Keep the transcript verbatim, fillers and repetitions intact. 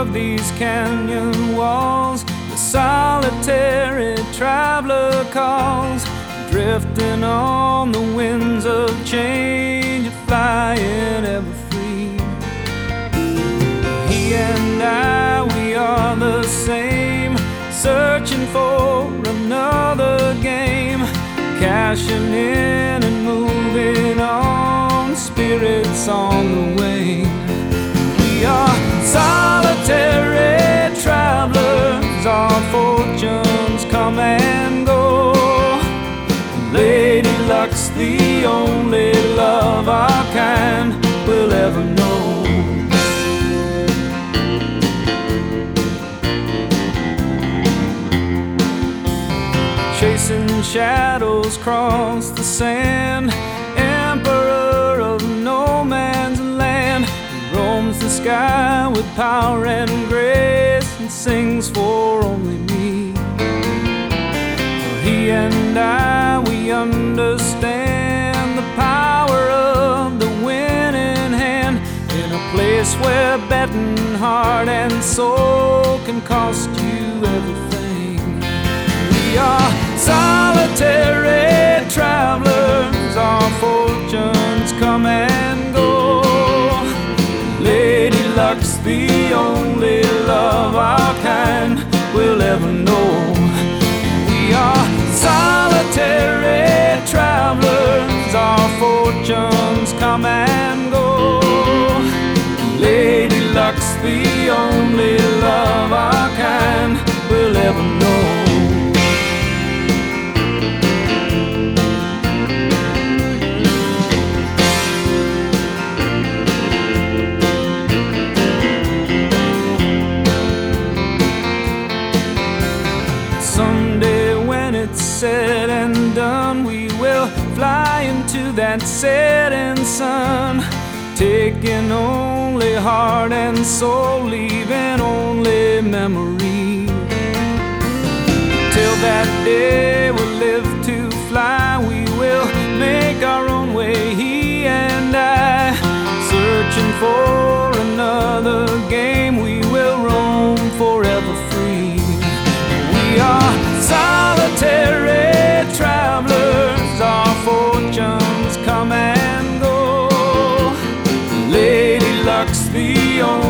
of these canyon walls, the solitary traveler calls, drifting on the winds of change, flying ever free. He and I, we are the same, searching for another game, cashing in and moving on, spirits on the wing. We are solitary travelers, our fortunes come and go. Lady Luck's the only love our kind will ever know. Chasing shadows across the sand, emperor of no man's land, he roams the sky with power and grace and sings for only me. For he and I, we understand the power of the winning hand, in a place where betting heart and soul can cost you everything. We are solitary travelers, our fortunes come and go. Lady Luck's the only love our kind will ever know. We are solitary travelers, our fortunes come and go. Lady Luck's the only love our kind will ever know. Said and done, we will fly into that setting sun, taking only heart and soul, leaving only memory. Till that day we'll live to fly, we will make our own way, he and I, searching for another game, we will roam forever free. We are solitary travelers, our fortunes come and go. Lady Luck's the only